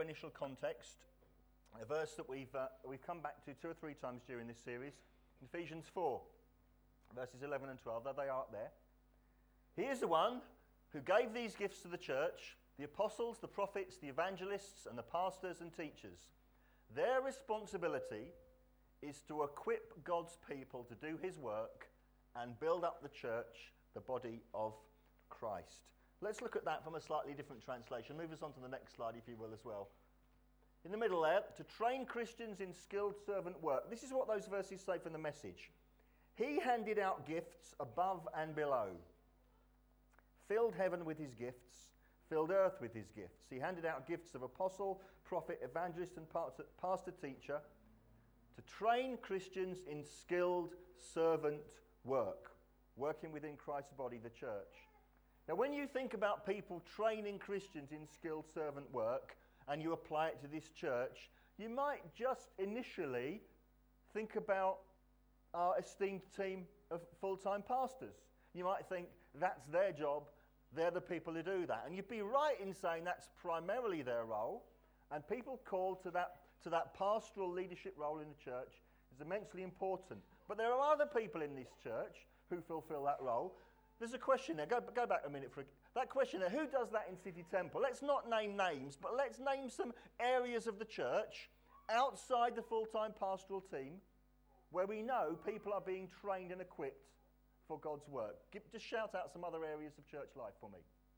initial context, a verse that we've come back to 2 or 3 times during this series, Ephesians 4, verses 11 and 12, though they are up there. He is the one who gave these gifts to the church, the apostles, the prophets, the evangelists, and the pastors and teachers. Their responsibility is to equip God's people to do his work and build up the church, the body of Christ. Let's look at that from a slightly different translation. Move us on to the next slide, if you will, as well. In the middle there, to train Christians in skilled servant work. This is what those verses say from the Message. He handed out gifts above and below, filled heaven with his gifts, filled earth with his gifts. He handed out gifts of apostle, prophet, evangelist, and pastor teacher to train Christians in skilled servant work, working within Christ's body, the church. Now, when you think about people training Christians in skilled servant work and you apply it to this church, you might just initially think about our esteemed team of full-time pastors. You might think that's their job, they're the people who do that. And you'd be right in saying that's primarily their role, and people called to that pastoral leadership role in the church is immensely important. But there are other people in this church who fulfill that role. There's a question there. Go back a minute for that question there. Who does that in City Temple? Let's not name names, but let's name some areas of the church outside the full-time pastoral team where we know people are being trained and equipped for God's work. Just shout out some other areas of church life for me.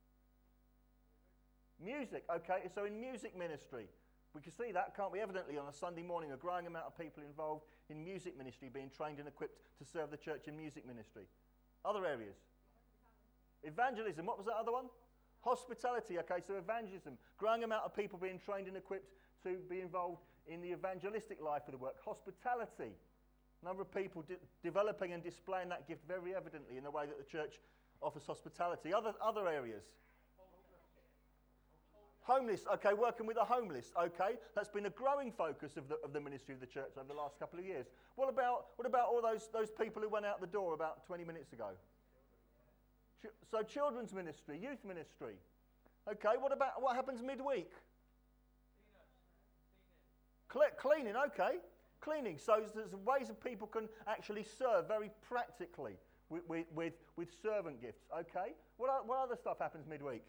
Music, okay, so in music ministry, we can see that, can't we? Evidently on a Sunday morning, a growing amount of people involved in music ministry being trained and equipped to serve the church in music ministry. Other areas? Evangelism, what was that other one? Hospitality, okay, so evangelism. Growing amount of people being trained and equipped to be involved in the evangelistic life of the work. Hospitality. A number of people developing and displaying that gift very evidently in the way that the church offers hospitality. Other areas? Homeless, okay, working with the homeless, okay. That's been a growing focus of the ministry of the church over the last couple of years. What about all those people who went out the door about 20 minutes ago? So children's ministry, youth ministry. Okay, what happens midweek? Cleaning, okay. Cleaning, so there's ways that people can actually serve very practically with servant gifts, okay? What other stuff happens midweek?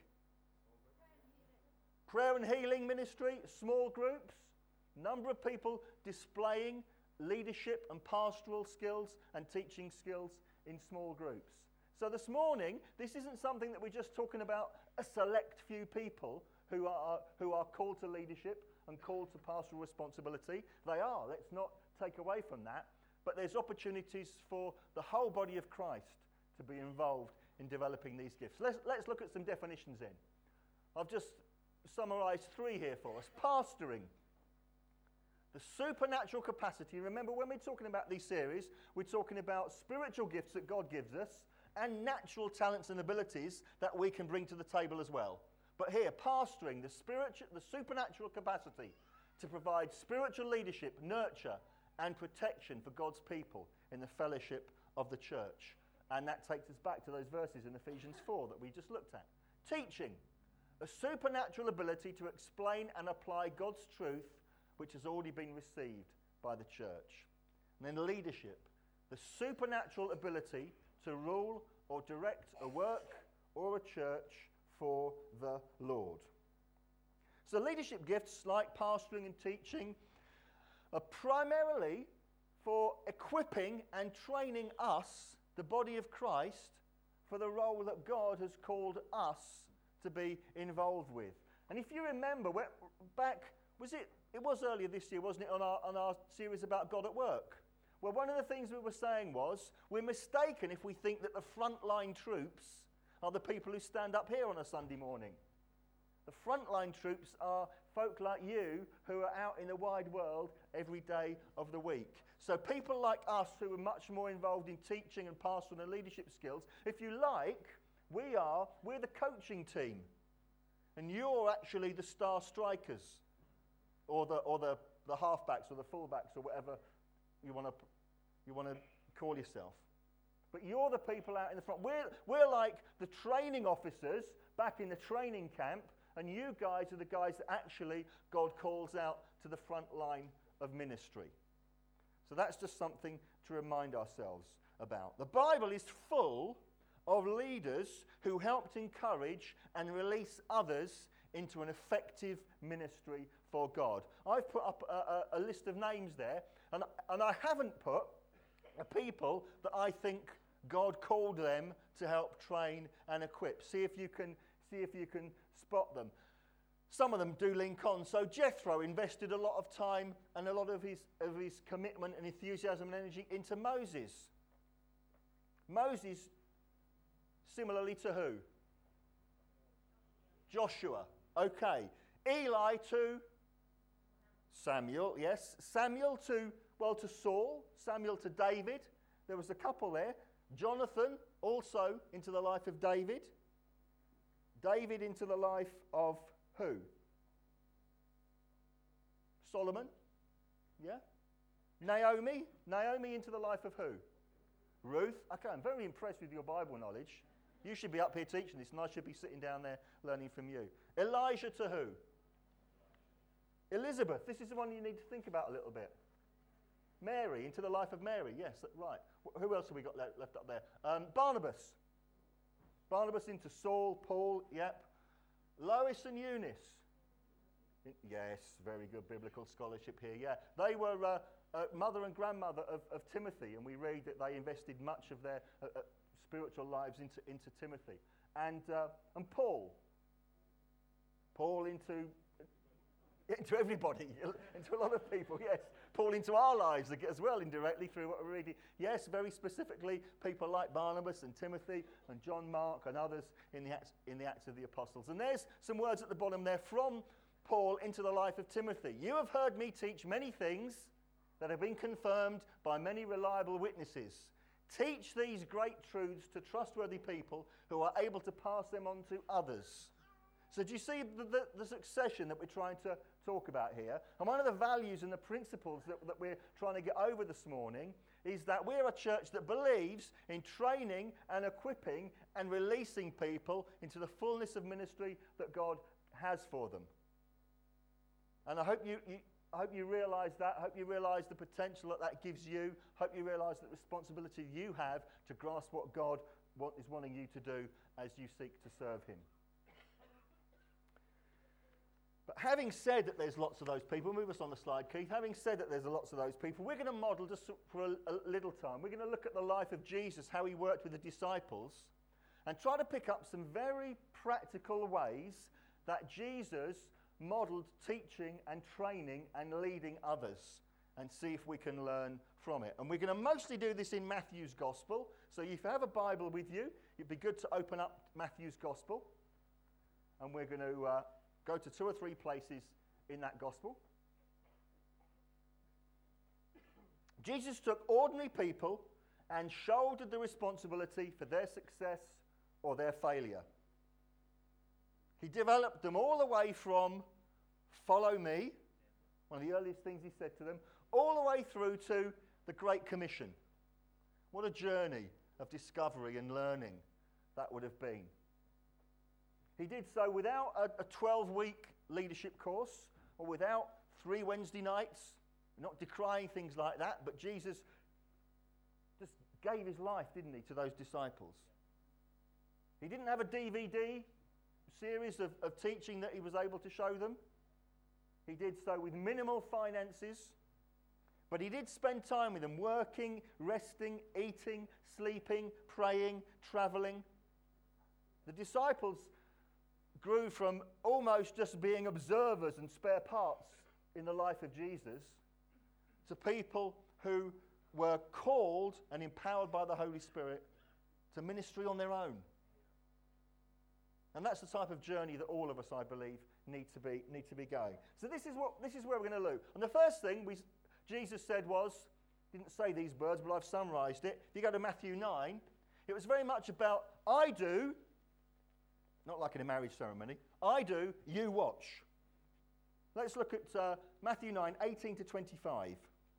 Prayer and healing ministry, small groups, number of people displaying leadership and pastoral skills and teaching skills in small groups. So this morning, this isn't something that we're just talking about a select few people who are called to leadership and called to pastoral responsibility. They are, let's not take away from that. But there's opportunities for the whole body of Christ to be involved in developing these gifts. Let's look at some definitions in. I've just summarised 3 here for us. Pastoring. The supernatural capacity. Remember, when we're talking about these series, we're talking about spiritual gifts that God gives us and natural talents and abilities that we can bring to the table as well. But here, pastoring, the supernatural capacity to provide spiritual leadership, nurture, and protection for God's people in the fellowship of the church. And that takes us back to those verses in Ephesians 4 that we just looked at. Teaching, a supernatural ability to explain and apply God's truth, which has already been received by the church. And then leadership, the supernatural ability to rule or direct a work or a church for the Lord. So leadership gifts like pastoring and teaching are primarily for equipping and training us, the body of Christ, for the role that God has called us to be involved with. And if you remember, it was earlier this year, wasn't it, on our series about God at work? Well, one of the things we were saying was we're mistaken if we think that the frontline troops are the people who stand up here on a Sunday morning. The frontline troops are folk like you who are out in the wide world every day of the week. So people like us who are much more involved in teaching and pastoral and leadership skills, if you like, we're the coaching team. And you're actually the star strikers or the halfbacks or the fullbacks or whatever you want to call yourself. But you're the people out in the front. We're like the training officers back in the training camp, And you guys are the guys that actually God calls out to the front line of ministry. So that's just something to remind ourselves about. The Bible is full of leaders who helped encourage and release others into an effective ministry for God. I've put up a list of names there, and I haven't put the people that I think God called them to help train and equip. See if you can spot them. Some of them do link on. So Jethro invested a lot of time and a lot of his commitment and enthusiasm and energy into Moses. Moses, similarly to who? Joshua. Okay. Eli to Samuel, yes. Samuel to Saul. Samuel to David. There was a couple there. Jonathan also into the life of David. David into the life of who? Solomon. Yeah. Naomi into the life of who? Ruth. Okay, I'm very impressed with your Bible knowledge. You should be up here teaching this, and I should be sitting down there learning from you. Elijah to who? Elizabeth. This is the one you need to think about a little bit. Mary, into the life of Mary. Yes, right. Who else have we got left up there? Barnabas. Barnabas into Saul, Paul, yep. Lois and Eunice. Yes, very good biblical scholarship here, yeah. They were mother and grandmother of Timothy, and we read that they invested much of their spiritual lives into Timothy. And Paul. Paul into everybody, into a lot of people, yes. Paul into our lives as well, indirectly, through what we're reading. Yes, very specifically, people like Barnabas and Timothy and John Mark and others in the Acts of the Apostles. And there's some words at the bottom there from Paul into the life of Timothy. You have heard me teach many things that have been confirmed by many reliable witnesses. Teach these great truths to trustworthy people who are able to pass them on to others. So do you see the succession that we're trying to talk about here? And one of the values and the principles that we're trying to get over this morning is that we're a church that believes in training and equipping and releasing people into the fullness of ministry that God has for them. And I hope you realise that. I hope you realise the potential that gives you. I hope you realise the responsibility you have to grasp what God is wanting you to do as you seek to serve him. But having said that there's lots of those people, move us on the slide, Keith. Having said that there's lots of those people, we're going to model just for a little time. We're going to look at the life of Jesus, how he worked with the disciples, and try to pick up some very practical ways that Jesus modelled teaching and training and leading others, and see if we can learn from it. And we're going to mostly do this in Matthew's Gospel. So if you have a Bible with you, it'd be good to open up Matthew's Gospel. And we're going to go to 2 or 3 places in that Gospel. Jesus took ordinary people and shouldered the responsibility for their success or their failure. He developed them all the way from follow me, one of the earliest things he said to them, all the way through to the Great Commission. What a journey of discovery and learning that would have been. He did so without a 12-week leadership course or without 3 Wednesday nights. Not decrying things like that, but Jesus just gave his life, didn't he, to those disciples. He didn't have a DVD series of teaching that he was able to show them. He did so with minimal finances, but he did spend time with them, working, resting, eating, sleeping, praying, travelling. The disciples grew from almost just being observers and spare parts in the life of Jesus to people who were called and empowered by the Holy Spirit to ministry on their own. And that's the type of journey that all of us, I believe, need to be going. So this is where we're going to look. And the first thing Jesus said was, didn't say these words, but I've summarised it. If you go to Matthew 9, it was very much about I do, not like in a marriage ceremony, I do, you watch. Let's look at Matthew 9, 18 to 25.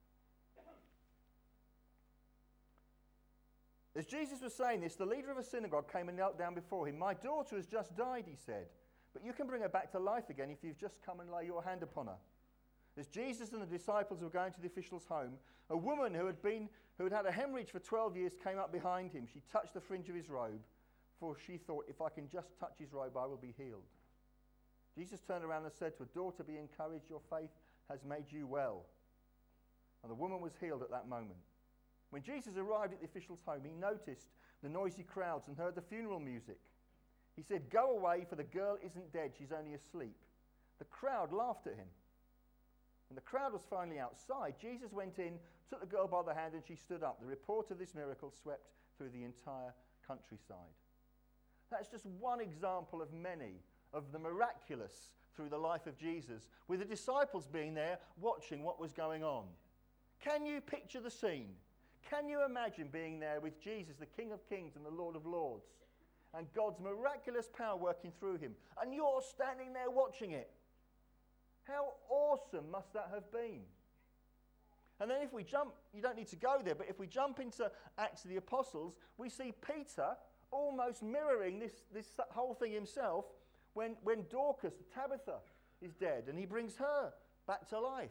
As Jesus was saying this, the leader of a synagogue came and knelt down before him. My daughter has just died, he said, but you can bring her back to life again if you've just come and lay your hand upon her. As Jesus and the disciples were going to the official's home, a woman who had had a hemorrhage for 12 years came up behind him. She touched the fringe of his robe, for she thought, if I can just touch his robe, I will be healed. Jesus turned around and said to her, daughter, be encouraged, your faith has made you well. And the woman was healed at that moment. When Jesus arrived at the official's home, he noticed the noisy crowds and heard the funeral music. He said, go away, for the girl isn't dead, she's only asleep. The crowd laughed at him. When the crowd was finally outside, Jesus went in, took the girl by the hand, and she stood up. The report of this miracle swept through the entire countryside. That's just one example of many of the miraculous through the life of Jesus, with the disciples being there watching what was going on. Can you picture the scene? Can you imagine being there with Jesus, the King of Kings and the Lord of Lords, and God's miraculous power working through him, and you're standing there watching it? How awesome must that have been? And then if we jump, you don't need to go there, but if we jump into Acts of the Apostles, we see Peter almost mirroring this whole thing himself when Dorcas, Tabitha, is dead, and he brings her back to life.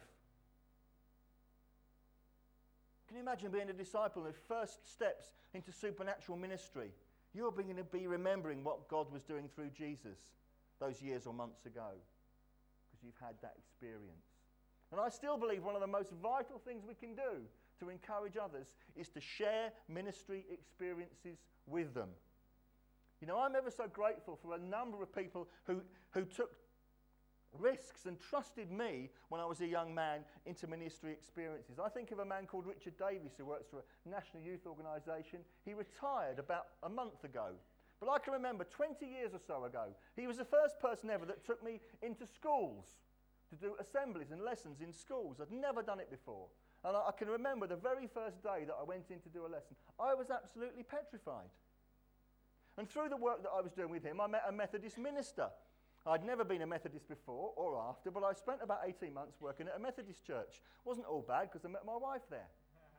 Can you imagine being a disciple and the first steps into supernatural ministry? You're going to be remembering what God was doing through Jesus those years or months ago, because you've had that experience. And I still believe one of the most vital things we can do to encourage others is to share ministry experiences with them. You know, I'm ever so grateful for a number of people who took risks and trusted me when I was a young man into ministry experiences. I think of a man called Richard Davies who works for a national youth organisation. He retired about a month ago. But I can remember 20 years or so ago, he was the first person ever that took me into schools to do assemblies and lessons in schools. I'd never done it before. And I can remember the very first day that I went in to do a lesson, I was absolutely petrified. And through the work that I was doing with him, I met a Methodist minister. I'd never been a Methodist before or after, but I spent about 18 months working at a Methodist church. Wasn't all bad because I met my wife there.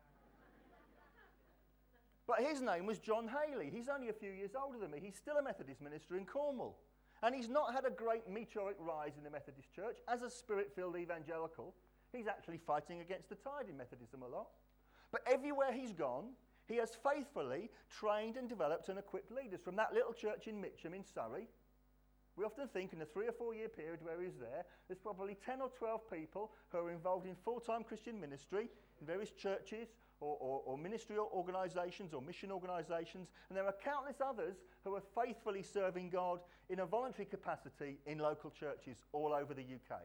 But his name was John Haley. He's only a few years older than me. He's still a Methodist minister in Cornwall. And he's not had a great meteoric rise in the Methodist church. As a spirit-filled evangelical, he's actually fighting against the tide in Methodism a lot. But everywhere he's gone, he has faithfully trained and developed and equipped leaders. From that little church in Mitcham in Surrey, we often think in a 3 or 4 year period where he's there's probably 10 or 12 people who are involved in full-time Christian ministry in various churches or ministry organisations or mission organisations, and there are countless others who are faithfully serving God in a voluntary capacity in local churches all over the UK.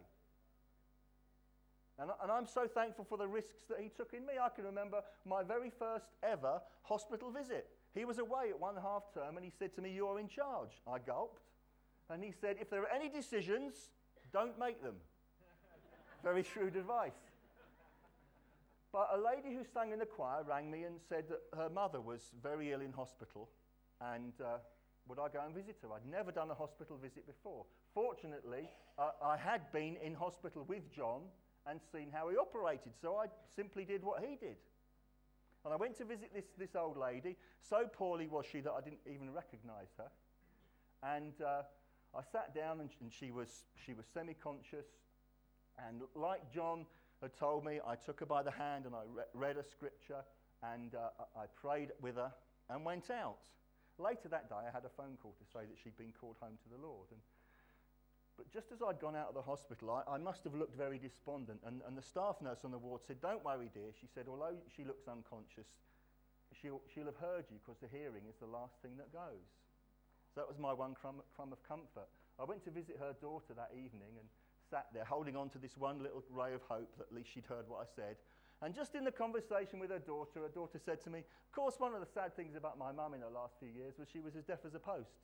And I'm so thankful for the risks that he took in me. I can remember my very first ever hospital visit. He was away at 1 half term and he said to me, "You're in charge." I gulped. And he said, "If there are any decisions, don't make them." Very shrewd advice. But a lady who sang in the choir rang me and said that her mother was very ill in hospital and would I go and visit her? I'd never done a hospital visit before. Fortunately, I had been in hospital with John and seen how he operated, so I simply did what he did. And I went to visit this old lady. So poorly was she that I didn't even recognise her. And I sat down and she was semi-conscious. And like John had told me, I took her by the hand and I read a scripture and I prayed with her and went out. Later that day, I had a phone call to say that she'd been called home to the Lord. But just as I'd gone out of the hospital, I must have looked very despondent. And the staff nurse on the ward said, "Don't worry, dear." She said, "Although she looks unconscious, she'll have heard you because the hearing is the last thing that goes." So that was my one crumb of comfort. I went to visit her daughter that evening and sat there holding on to this one little ray of hope that at least she'd heard what I said. And just in the conversation with her daughter said to me, "Of course, one of the sad things about my mum in the last few years was she was as deaf as a post."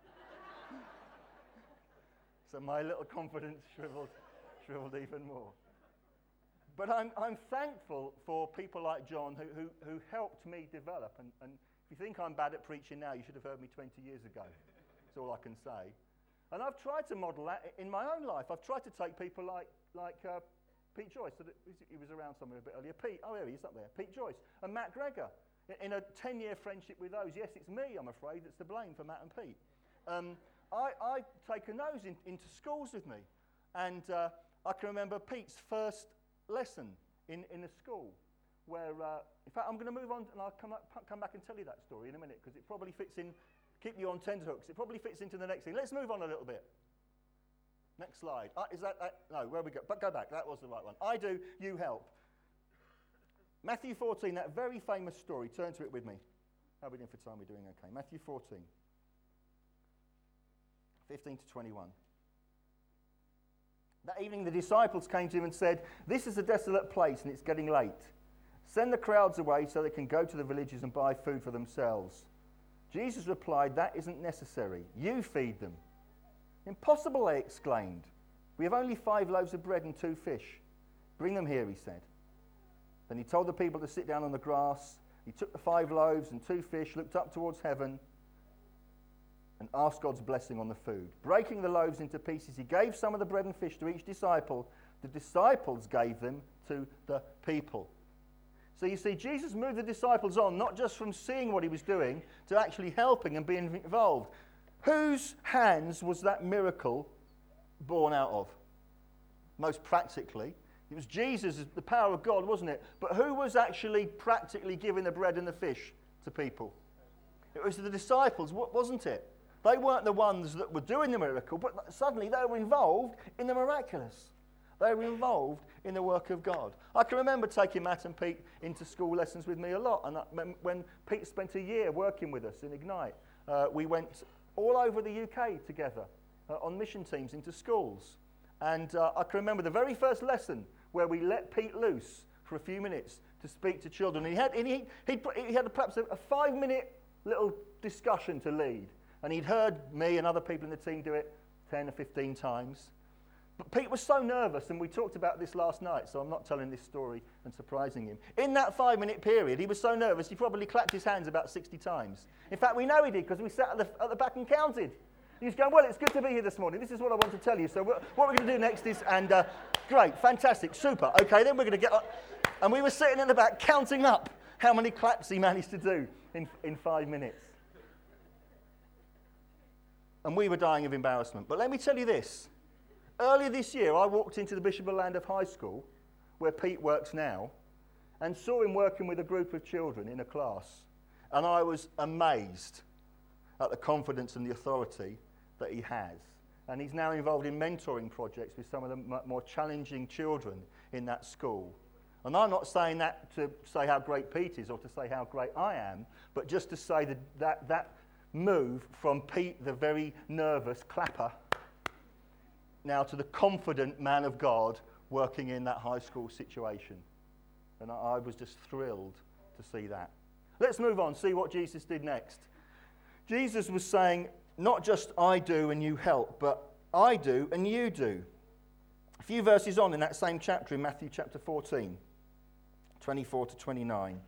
So my little confidence shriveled even more. But I'm thankful for people like John who helped me develop. And if you think I'm bad at preaching now, you should have heard me 20 years ago. That's all I can say. And I've tried to model that in my own life. I've tried to take people like Pete Joyce. He was around somewhere a bit earlier. There he is up there. Pete Joyce and Matt Gregor. In a 10-year friendship with those. Yes, it's me, I'm afraid, that's to blame for Matt and Pete. I'd taken those into schools with me. And I can remember Pete's first lesson in a school where, in fact, I'm going to move on and I'll come back and tell you that story in a minute because it probably fits in, keep you on tenterhooks, it probably fits into the next thing. Let's move on a little bit. Next slide. Is that no, where we go? But go back, that was the right one. I do, you help. Matthew 14, that very famous story. Turn to it with me. How are we doing for time? We're doing okay. Matthew 14, 15 to 21. That evening the disciples came to him and said, "This is a desolate place and it's getting late. Send the crowds away so they can go to the villages and buy food for themselves." Jesus replied, "That isn't necessary. You feed them." "Impossible," they exclaimed. "We have only 5 loaves of bread and 2 fish. Bring them here," he said. Then he told the people to sit down on the grass. He took the 5 loaves and 2 fish, looked up towards heaven, and asked God's blessing on the food. Breaking the loaves into pieces, he gave some of the bread and fish to each disciple. The disciples gave them to the people. So you see, Jesus moved the disciples on, not just from seeing what he was doing, to actually helping and being involved. Whose hands was that miracle born out of? Most practically, it was Jesus, the power of God, wasn't it? But who was actually practically giving the bread and the fish to people? It was the disciples, wasn't it? They weren't the ones that were doing the miracle, but suddenly they were involved in the miraculous. They were involved in the work of God. I can remember taking Matt and Pete into school lessons with me a lot. And when Pete spent a year working with us in Ignite, we went all over the UK together on mission teams into schools. And I can remember the very first lesson where we let Pete loose for a few minutes to speak to children. And he had perhaps a 5-minute little discussion to lead. And he'd heard me and other people in the team do it 10 or 15 times. But Pete was so nervous, and we talked about this last night, so I'm not telling this story and surprising him. In that 5-minute period, he was so nervous, he probably clapped his hands about 60 times. In fact, we know he did, because we sat at the back and counted. He was going, "Well, it's good to be here this morning. This is what I want to tell you. So what we're going to do next is," and great, fantastic, super. Okay, then we're going to get up. And we were sitting in the back counting up how many claps he managed to do in 5 minutes. And we were dying of embarrassment. But let me tell you this. Earlier this year, I walked into the Bishop of Llandaff High School, where Pete works now, and saw him working with a group of children in a class. And I was amazed at the confidence and the authority that he has. And he's now involved in mentoring projects with some of the more challenging children in that school. And I'm not saying that to say how great Pete is or to say how great I am, but just to say that move from Pete, the very nervous clapper, now to the confident man of God working in that high school situation. And I was just thrilled to see that. Let's move on, see what Jesus did next. Jesus was saying, not just I do and you help, but I do and you do. A few verses on in that same chapter in Matthew chapter 14, 24 to 29.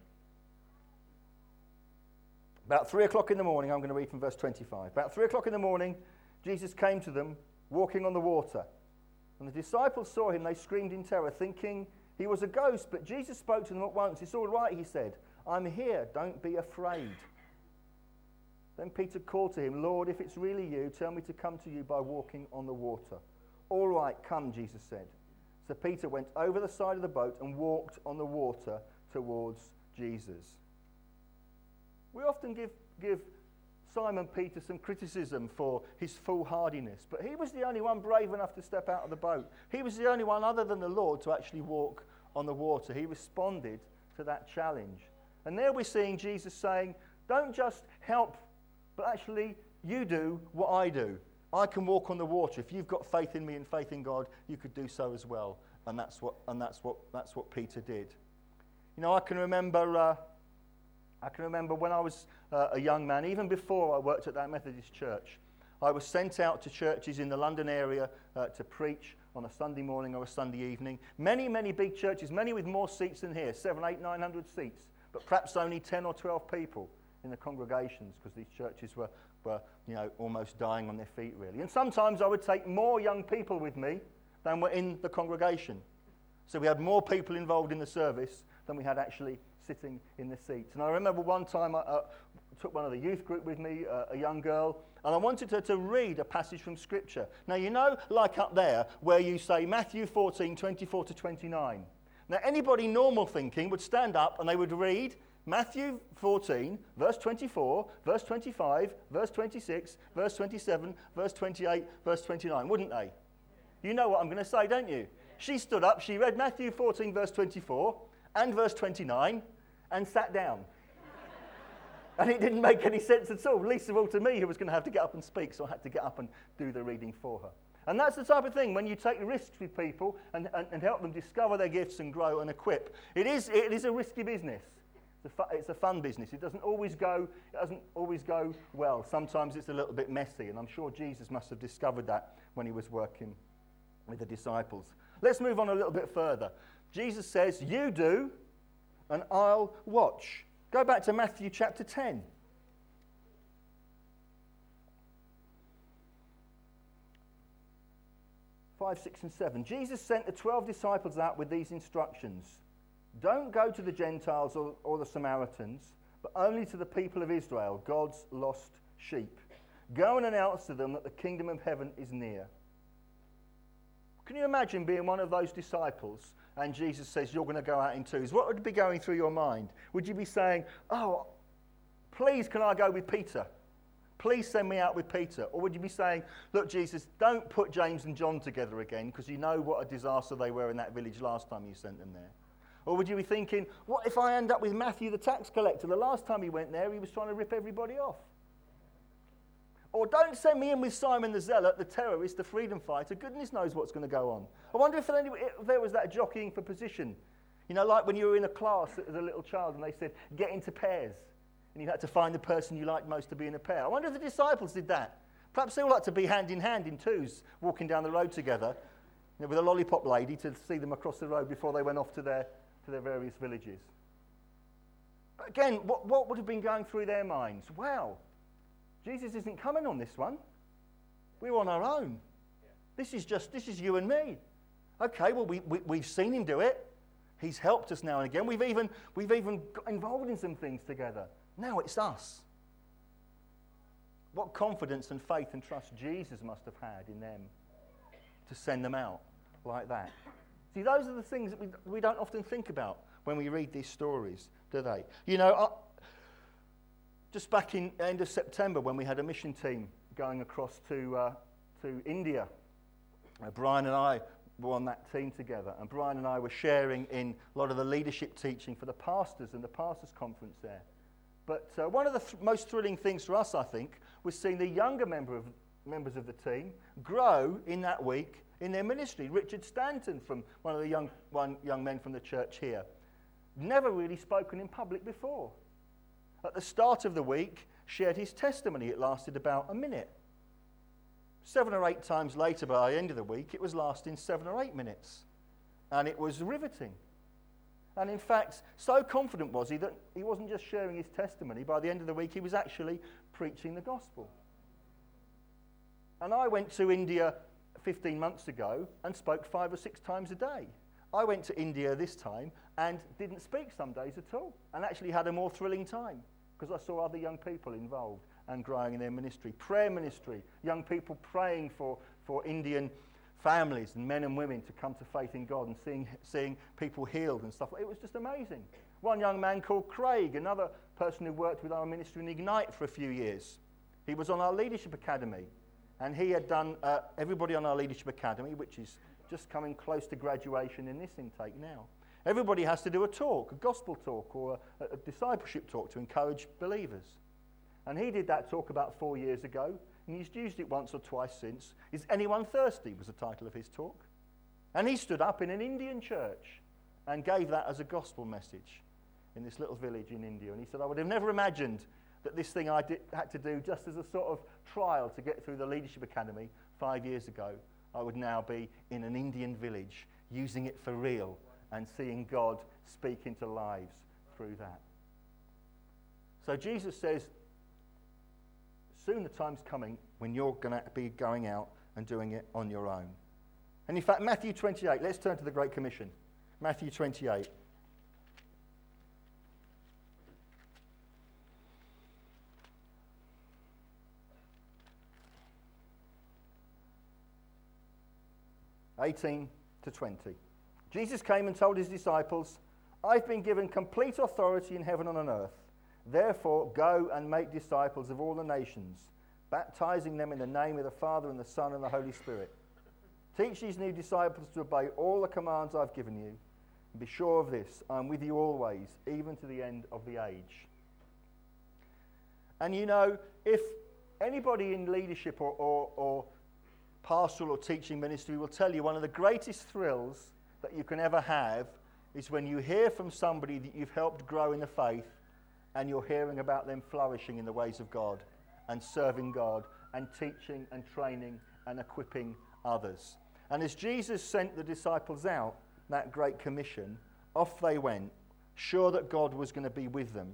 About 3 o'clock in the morning, I'm going to read from verse 25. About 3 o'clock in the morning, Jesus came to them, walking on the water. When the disciples saw him, they screamed in terror, thinking he was a ghost. But Jesus spoke to them at once. "It's all right," he said. "I'm here. Don't be afraid." Then Peter called to him, "Lord, if it's really you, tell me to come to you by walking on the water." "All right, come," Jesus said. So Peter went over the side of the boat and walked on the water towards Jesus. We often give Simon Peter some criticism for his foolhardiness, but he was the only one brave enough to step out of the boat. He was the only one other than the Lord to actually walk on the water. He responded to that challenge. And there we're seeing Jesus saying, don't just help, but actually you do what I do. I can walk on the water. If you've got faith in me and faith in God, you could do so as well. And that's what Peter did. You know, I can remember when I was a young man, even before I worked at that Methodist church, I was sent out to churches in the London area to preach on a Sunday morning or a Sunday evening. Many, many big churches, many with more seats than here, 700, 800, 900 seats, but perhaps only 10 or 12 people in the congregations because these churches were almost dying on their feet, really. And sometimes I would take more young people with me than were in the congregation. So we had more people involved in the service than we had actually sitting in the seats. And I remember one time I took one of the youth group with me, a young girl, and I wanted her to read a passage from Scripture. Now, you know, like up there, where you say Matthew 14, 24 to 29. Now, anybody normal thinking would stand up and they would read Matthew 14, verse 24, verse 25, verse 26, verse 27, verse 28, verse 29, wouldn't they? You know what I'm going to say, don't you? She stood up, she read Matthew 14, verse 24 and verse 29 and sat down. And it didn't make any sense at all, least of all to me, who was going to have to get up and speak, so I had to get up and do the reading for her. And that's the type of thing, when you take risks with people and help them discover their gifts and grow and equip. It is a risky business. It's a fun business. It doesn't always go well. Sometimes it's a little bit messy, and I'm sure Jesus must have discovered that when he was working with the disciples. Let's move on a little bit further. Jesus says, you do, and I'll watch. Go back to Matthew chapter 10. Five, 6, and 7. Jesus sent the 12 disciples out with these instructions. Don't go to the Gentiles or the Samaritans, but only to the people of Israel, God's lost sheep. Go and announce to them that the kingdom of heaven is near. Can you imagine being one of those disciples and Jesus says you're going to go out in twos? What would be going through your mind? Would you be saying, oh, please can I go with Peter? Please send me out with Peter. Or would you be saying, look, Jesus, don't put James and John together again because you know what a disaster they were in that village last time you sent them there? Or would you be thinking, what if I end up with Matthew the tax collector? The last time he went there, he was trying to rip everybody off. Or don't send me in with Simon the Zealot, the terrorist, the freedom fighter. Goodness knows what's going to go on. I wonder if there was that jockeying for position. You know, like when you were in a class as a little child and they said, get into pairs. And you had to find the person you liked most to be in a pair. I wonder if the disciples did that. Perhaps they all like to be hand in hand in twos, walking down the road together, you know, with a lollipop lady to see them across the road before they went off to their various villages. But again, what would have been going through their minds? Wow, Jesus isn't coming on this one. We're on our own. This is you and me. Okay, well, we've seen him do it. He's helped us now and again. We've even got involved in some things together. Now it's us. What confidence and faith and trust Jesus must have had in them to send them out like that. See, those are the things that we don't often think about when we read these stories, do they? You know, just back in end of September when we had a mission team going across to India, Brian and I were on that team together, and Brian and I were sharing in a lot of the leadership teaching for the pastors and the pastors' conference there. But one of the most thrilling things for us, I think, was seeing the younger members of the team grow in that week in their ministry. Richard Stanton, from one of the young men from the church here, never really spoken in public before. At the start of the week, shared his testimony. It lasted about a minute. 7 or 8 times later, by the end of the week, it was lasting 7 or 8 minutes. And it was riveting. And in fact, so confident was he that he wasn't just sharing his testimony. By the end of the week, he was actually preaching the gospel. And I went to India 15 months ago and spoke 5 or 6 times a day. I went to India this time and didn't speak some days at all, and actually had a more thrilling time because I saw other young people involved and growing in their ministry. Prayer ministry, young people praying for Indian families and men and women to come to faith in God and seeing people healed and stuff. It was just amazing. One young man called Craig, another person who worked with our ministry in Ignite for a few years. He was on our Leadership Academy, and he had done everybody on our Leadership Academy, which is just coming close to graduation in this intake now. Everybody has to do a talk, a gospel talk or a discipleship talk to encourage believers. And he did that talk about 4 years ago, and he's used it once or twice since. Is Anyone Thirsty was the title of his talk. And he stood up in an Indian church and gave that as a gospel message in this little village in India. And he said, I would have never imagined that this thing I had to do just as a sort of trial to get through the Leadership Academy 5 years ago, I would now be in an Indian village using it for real and seeing God speak into lives through that. So Jesus says, soon the time's coming when you're going to be going out and doing it on your own. And in fact, Matthew 28, let's turn to the Great Commission. Matthew 28. 18 to 20. Jesus came and told his disciples, I've been given complete authority in heaven and on earth. Therefore, go and make disciples of all the nations, baptizing them in the name of the Father and the Son and the Holy Spirit. Teach these new disciples to obey all the commands I've given you. And be sure of this, I'm with you always, even to the end of the age. And you know, if anybody in leadership or pastoral or teaching ministry will tell you one of the greatest thrills that you can ever have is when you hear from somebody that you've helped grow in the faith and you're hearing about them flourishing in the ways of God and serving God and teaching and training and equipping others. And as Jesus sent the disciples out, that great commission, off they went, sure that God was going to be with them.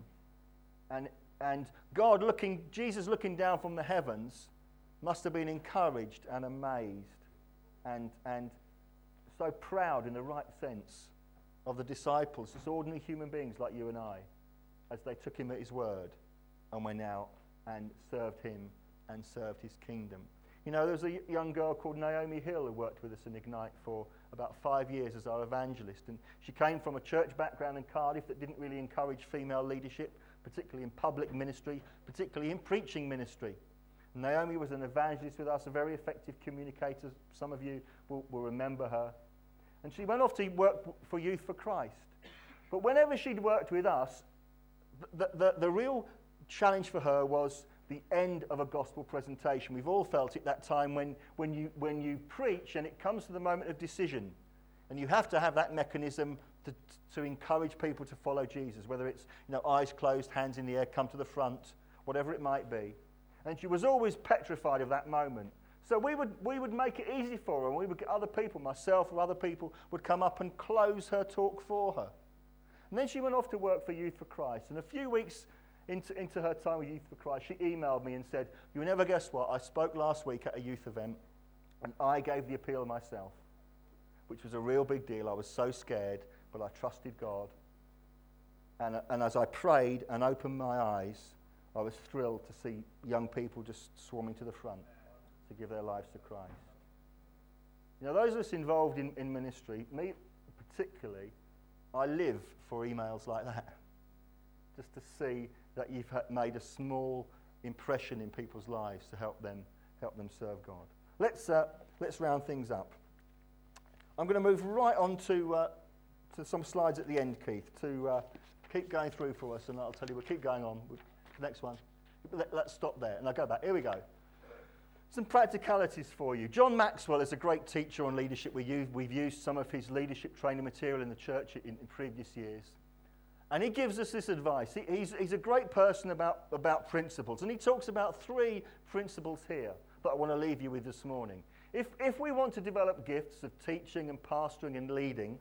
And Jesus looking down from the heavens must have been encouraged and amazed and so proud in the right sense of the disciples, just ordinary human beings like you and I, as they took him at his word and went out and served him and served his kingdom. You know, there was a young girl called Naomi Hill who worked with us in Ignite for about 5 years as our evangelist, and she came from a church background in Cardiff that didn't really encourage female leadership, particularly in public ministry, particularly in preaching ministry. Naomi was an evangelist with us, a very effective communicator. Some of you will remember her. And she went off to work for Youth for Christ. But whenever she'd worked with us, the real challenge for her was the end of a gospel presentation. We've all felt it that time when you preach and it comes to the moment of decision. And you have to have that mechanism to encourage people to follow Jesus, whether it's eyes closed, hands in the air, come to the front, whatever it might be. And she was always petrified of that moment. So we would make it easy for her, and we would get other people, myself or other people, would come up and close her talk for her. And then she went off to work for Youth for Christ. And a few weeks into her time with Youth for Christ, she emailed me and said, "You'll never guess what, I spoke last week at a youth event, and I gave the appeal myself," which was a real big deal. I was so scared, but I trusted God. And as I prayed and opened my eyes, I was thrilled to see young people just swarming to the front to give their lives to Christ. You know, those of us involved in ministry, me particularly, I live for emails like that, just to see that you've made a small impression in people's lives to help them serve God. Let's round things up. I'm going to move right on to some slides at the end, Keith, to keep going through for us, and I'll tell you, we'll keep going on. Next one. Let's stop there, and I'll go back. Here we go. Some practicalities for you. John Maxwell is a great teacher on leadership. We've used some of his leadership training material in the church in previous years. And he gives us this advice. He's a great person about principles. And he talks about 3 principles here that I want to leave you with this morning. If we want to develop gifts of teaching and pastoring and leading,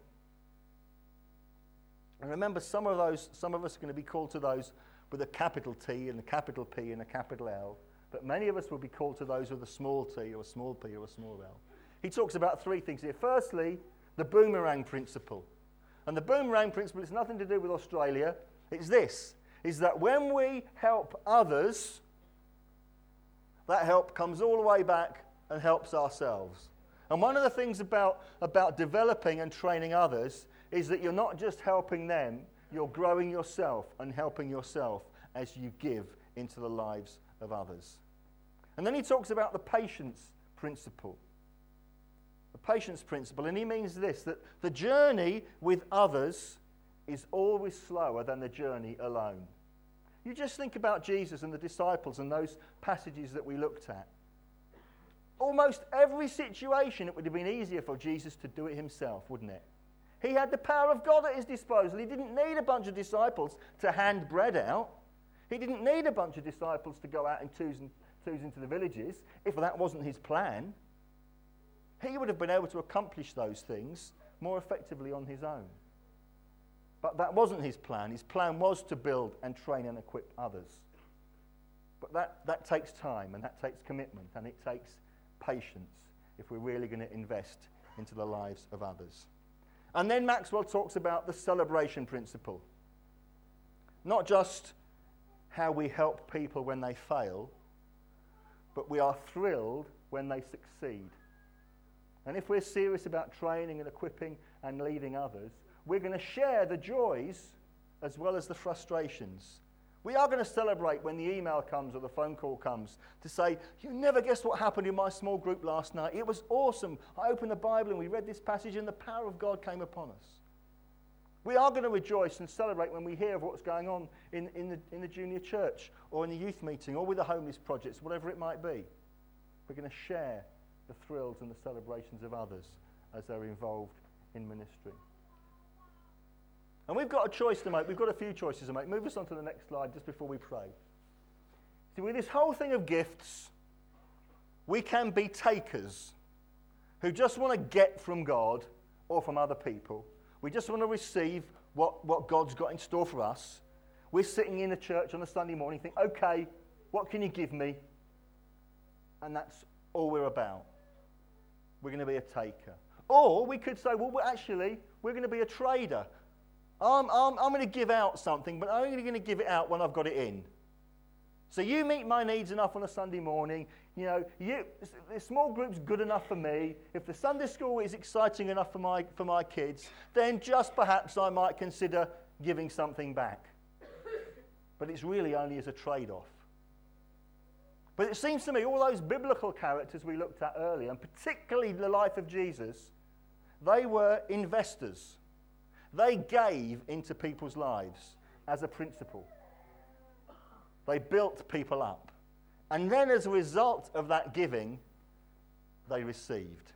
and remember some of us are going to be called to those with a capital T and a capital P and a capital L, but many of us will be called to those with a small t or a small p or a small l. He talks about 3 things here. Firstly, the boomerang principle. And the boomerang principle is nothing to do with Australia. It's this, is that when we help others, that help comes all the way back and helps ourselves. And one of the things about developing and training others is that you're not just helping them, you're growing yourself and helping yourself as you give into the lives of others. And then he talks about the patience principle. The patience principle, and he means this, that the journey with others is always slower than the journey alone. You just think about Jesus and the disciples and those passages that we looked at. Almost every situation, it would have been easier for Jesus to do it himself, wouldn't it? He had the power of God at his disposal. He didn't need a bunch of disciples to hand bread out. He didn't need a bunch of disciples to go out in twos into the villages, if that wasn't his plan. He would have been able to accomplish those things more effectively on his own. But that wasn't his plan. His plan was to build and train and equip others. But that takes time, and that takes commitment, and it takes patience if we're really going to invest into the lives of others. And then Maxwell talks about the celebration principle. Not just how we help people when they fail, but we are thrilled when they succeed. And if we're serious about training and equipping and leading others, we're going to share the joys as well as the frustrations. We are going to celebrate when the email comes or the phone call comes to say, you never guessed what happened in my small group last night. It was awesome. I opened the Bible and we read this passage and the power of God came upon us. We are going to rejoice and celebrate when we hear of what's going on in the junior church or in the youth meeting or with the homeless projects, whatever it might be. We're going to share the thrills and the celebrations of others as they're involved in ministry. And we've got a choice to make. We've got a few choices to make. Move us on to the next slide just before we pray. See, with this whole thing of gifts, we can be takers who just want to get from God or from other people. We just want to receive what God's got in store for us. We're sitting in a church on a Sunday morning think, okay, what can you give me? And that's all we're about. We're going to be a taker. Or we could say, well, actually, we're going to be a trader. I'm going to give out something, but I'm only going to give it out when I've got it in. So you meet my needs enough on a Sunday morning. You know, the small group's good enough for me. If the Sunday school is exciting enough for my kids, then just perhaps I might consider giving something back. But it's really only as a trade-off. But it seems to me all those biblical characters we looked at earlier, and particularly the life of Jesus, they were investors. They gave into people's lives as a principle. They built people up. And then as a result of that giving, they received.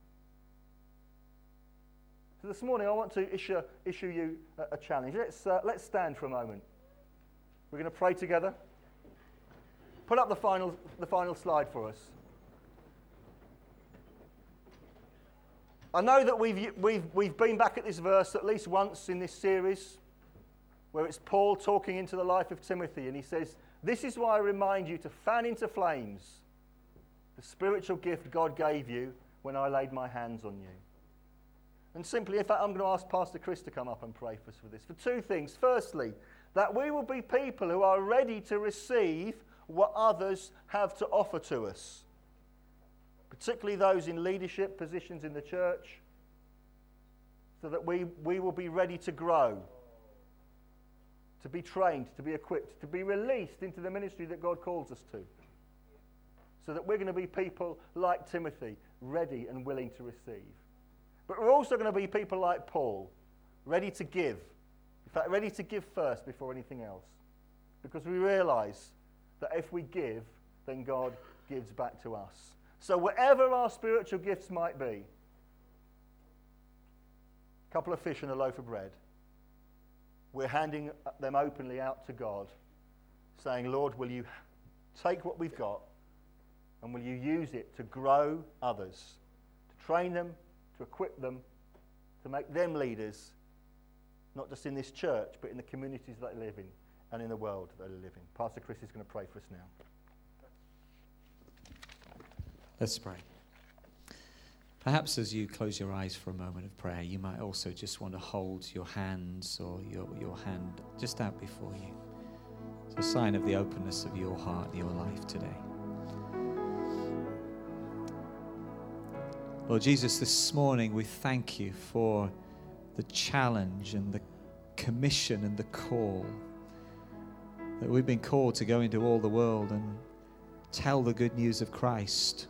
So this morning I want to issue you a challenge. Let's stand for a moment. We're going to pray together. Put up the final slide for us. I know that we've been back at this verse at least once in this series, where it's Paul talking into the life of Timothy, and he says, "This is why I remind you to fan into flames the spiritual gift God gave you when I laid my hands on you." And simply, in fact, I'm going to ask Pastor Chris to come up and pray for us for this. For two things. Firstly, that we will be people who are ready to receive what others have to offer to us, particularly those in leadership positions in the church, so that we will be ready to grow, to be trained, to be equipped, to be released into the ministry that God calls us to, so that we're going to be people like Timothy, ready and willing to receive. But we're also going to be people like Paul, ready to give. In fact, ready to give first before anything else, because we realize that if we give, then God gives back to us. So whatever our spiritual gifts might be, a couple of fish and a loaf of bread, we're handing them openly out to God, saying, Lord, will you take what we've got and will you use it to grow others, to train them, to equip them, to make them leaders, not just in this church, but in the communities that they live in and in the world that they live in. Pastor Chris is going to pray for us now. Let's pray. Perhaps as you close your eyes for a moment of prayer, you might also just want to hold your hands or your hand just out before you. It's a sign of the openness of your heart and your life today. Lord Jesus, this morning we thank you for the challenge and the commission and the call that we've been called to go into all the world and tell the good news of Christ,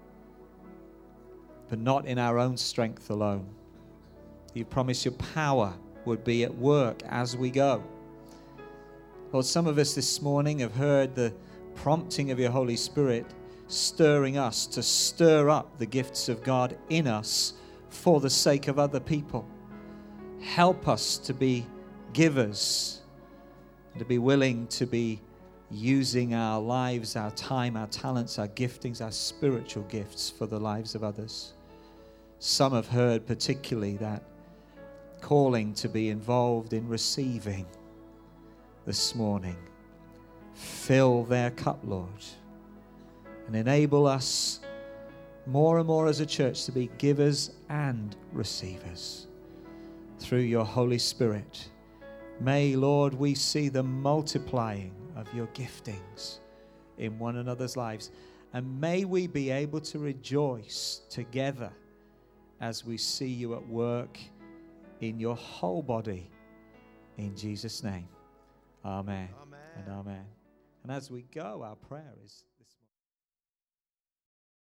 but not in our own strength alone. You promised your power would be at work as we go. Lord, some of us this morning have heard the prompting of your Holy Spirit stirring us to stir up the gifts of God in us for the sake of other people. Help us to be givers, to be willing to be using our lives, our time, our talents, our giftings, our spiritual gifts for the lives of others. Some have heard particularly that calling to be involved in receiving this morning. Fill their cup, Lord, and enable us more and more as a church to be givers and receivers through your Holy Spirit. May, Lord, we see the multiplying of your giftings in one another's lives. And may we be able to rejoice together as we see you at work in your whole body. In Jesus' name, amen. Amen. And amen. And as we go, our prayer is